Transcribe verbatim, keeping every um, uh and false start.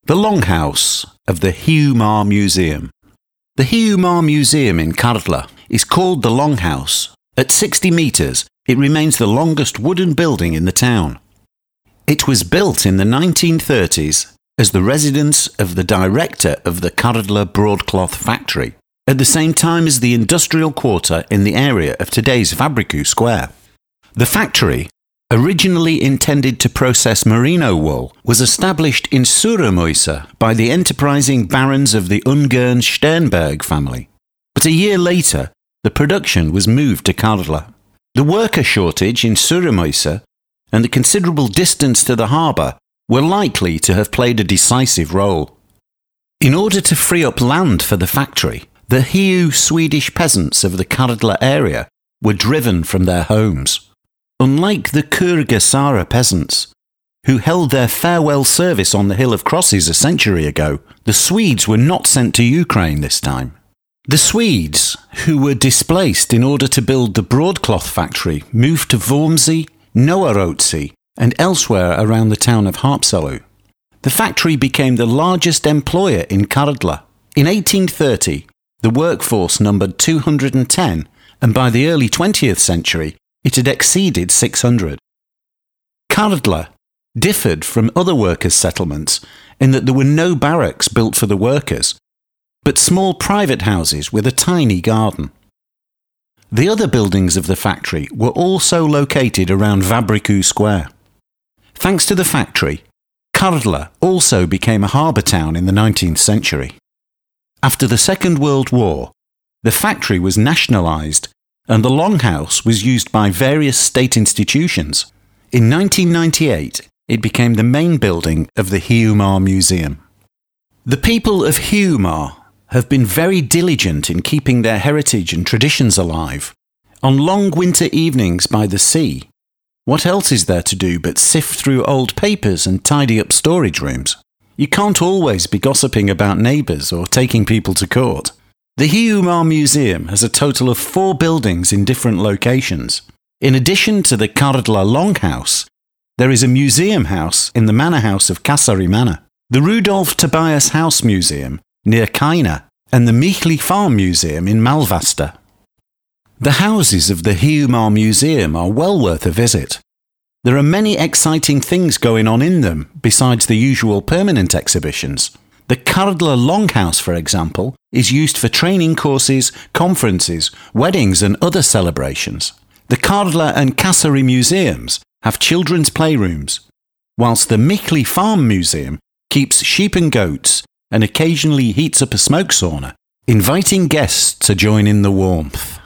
The Longhouse of the Hiiumaa Museum. The Hiiumaa Museum in Kardla is called the Longhouse. At sixty metres, it remains the longest wooden building in the town. It was built in the nineteen thirties as the residence of the director of the Kardla broadcloth factory, at the same time as the industrial quarter in the area of today's Fabriku Square. The factory, originally intended to process merino wool, was established in Suuremõisa by the enterprising barons of the Ungern Sternberg family. But a year later, the production was moved to Kardla. The worker shortage in Suuremõisa and the considerable distance to the harbour were likely to have played a decisive role. In order to free up land for the factory, the Hiiu Swedish peasants of the Kardla area were driven from their homes. Unlike the Kurgasara peasants, who held their farewell service on the Hill of Crosses a century ago, the Swedes were not sent to Ukraine this time. The Swedes, who were displaced in order to build the broadcloth factory, moved to Vormsi, Noaroutsi, and elsewhere around the town of Haapsalu. The factory became the largest employer in Kardla. In eighteen thirty, the workforce numbered two hundred ten, and by the early twentieth century, it had exceeded six hundred. Kardla differed from other workers' settlements in that there were no barracks built for the workers, but small private houses with a tiny garden. The other buildings of the factory were also located around Fabriku Square. Thanks to the factory, Kardla also became a harbour town in the nineteenth century. After the Second World War, the factory was nationalised and the Longhouse was used by various state institutions. In nineteen ninety-eight, it became the main building of the Hiiumaa Museum. The people of Hiiumaa have been very diligent in keeping their heritage and traditions alive. On long winter evenings by the sea, what else is there to do but sift through old papers and tidy up storage rooms? You can't always be gossiping about neighbours or taking people to court. The Hiiumaa Museum has a total of four buildings in different locations. In addition to the Kardla Longhouse, there is a museum house in the manor house of Kasari Manor, the Rudolf Tobias House Museum near Kaina, and the Michli Farm Museum in Malvasta. The houses of the Hiiumaa Museum are well worth a visit. There are many exciting things going on in them besides the usual permanent exhibitions. The Kardla Longhouse, for example, is used for training courses, conferences, weddings and other celebrations. The Kardla and Kasari museums have children's playrooms, whilst the Michli Farm Museum keeps sheep and goats and occasionally heats up a smoke sauna, inviting guests to join in the warmth.